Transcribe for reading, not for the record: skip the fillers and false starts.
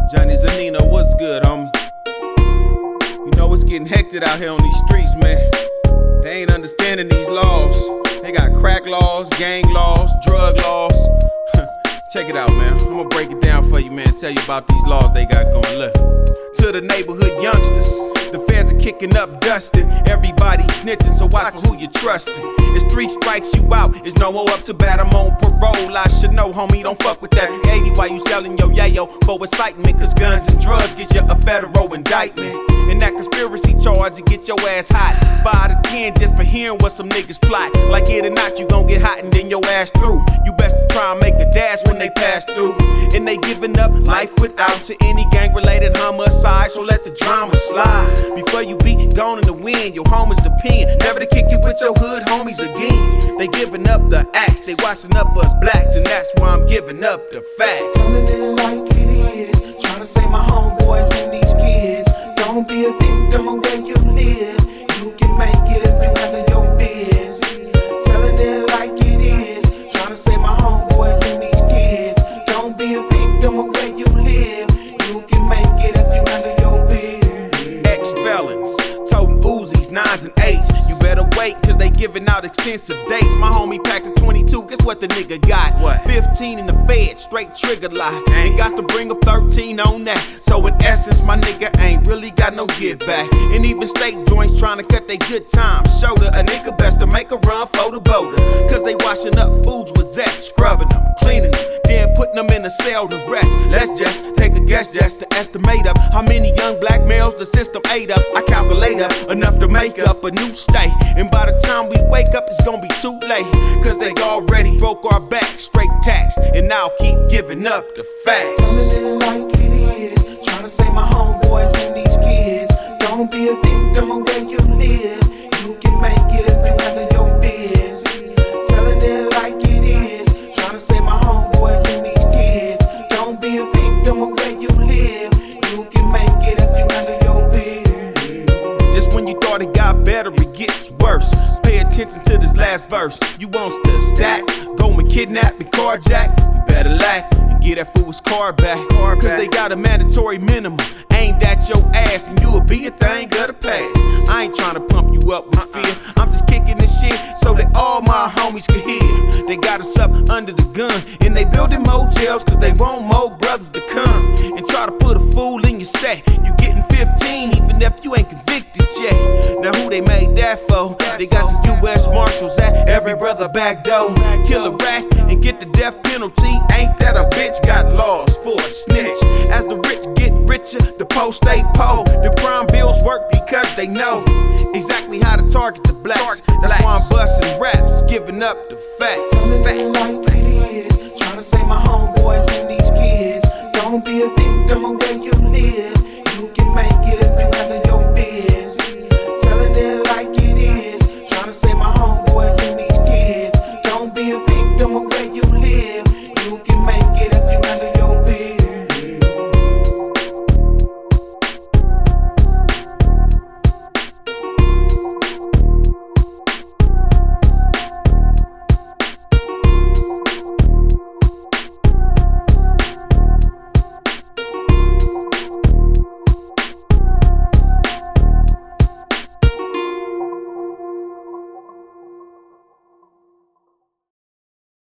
Johnny Zanino, what's good, homie? You know it's getting hectic out here on these streets, man. They ain't understanding these laws. They got crack laws, gang laws, drug laws. Check it out, man. I'm gonna break it down for you, man. Tell you about these laws they got going. Look, to the neighborhood youngsters, the feds are kicking up, dusting. Everybody snitching, so watch for who you trusting. It's 3 strikes, you out. It's no more up to bat. I'm on parole. I should know, homie. Don't fuck with that 80 while you selling your yayo for excitement. Cause guns and drugs get you a federal indictment. And that conspiracy charge, you get your ass hot. 5 to 10 just for hearing what some niggas plot. Like it or not, you gon' get hot and then your ass through. You best to try and make a dash when they pass through. And they giving up life without to any gang-related homicide. So let the drama slide. Before you be gone in the wind, your home is the pen. Never to kick it with your hood homies again. They giving up the axe, they washing up us blacks. And that's why I'm giving up the facts. Telling it like it is, trying to save my homeboys and these kids. Don't be a victim of where you live. You can make it if you handle your biz. Telling it like it is, trying to save my homeboys and these kids. Don't be a victim of where you live. You can make it if you handle your biz. Ex-felons, toting Uzis, 9s and 8s. You better wait, cause they giving out extensive dates. My homie packed a 22, guess what the nigga got? What? 15 in the Fed, straight trigger lock. Ain't got to bring up 13 on that. So in essence, my nigga ain't really got no get back. And even state joints trying to cut they good time. Shoulder, a nigga best to make a run for the boulder. Cause they washing up foods with zest, scrubbing them, cleaning them, then putting them in a cell to rest. Let's just take a guess just to estimate up how many young black males the system ate up. I calculate up enough to make up a new state. And by the time we wake up, it's gonna be too late. Cause they already broke our back, straight taxed. And I'll keep giving up the facts. Telling it like it is, trying to save my homeboys and these kids. Don't be a victim of where you live. You can make it if you handle your biz. Telling it like it is, trying to save my homeboys and these kids. Don't be a victim of where you live. You can make it if you handle your biz. Just when you thought it got better, it gets worse. Pay attention to this last verse. You wants to stack, go and kidnap and carjack. You better lack and get that fool's car back. Cause they got a mandatory minimum aimed at your ass, and you'll be a thing of the past. I ain't trying to pump you up with fear. I'm just kicking this shit so that all my homies can hear. They got us up under the gun, and they building more jails cause they want more brothers to come and try to put a fool in your set. You getting 15 even if you ain't convicted yet. Now who they made that for? They got the U.S. Marshals at every brother back door. Kill a rat and get the death penalty. Ain't that a bitch? Got laws for a snitch. As the rich get richer, the poor stay poor. The crime bills work because they know exactly how to target the blacks. That's why I'm busting raps, giving up the facts. Telling it like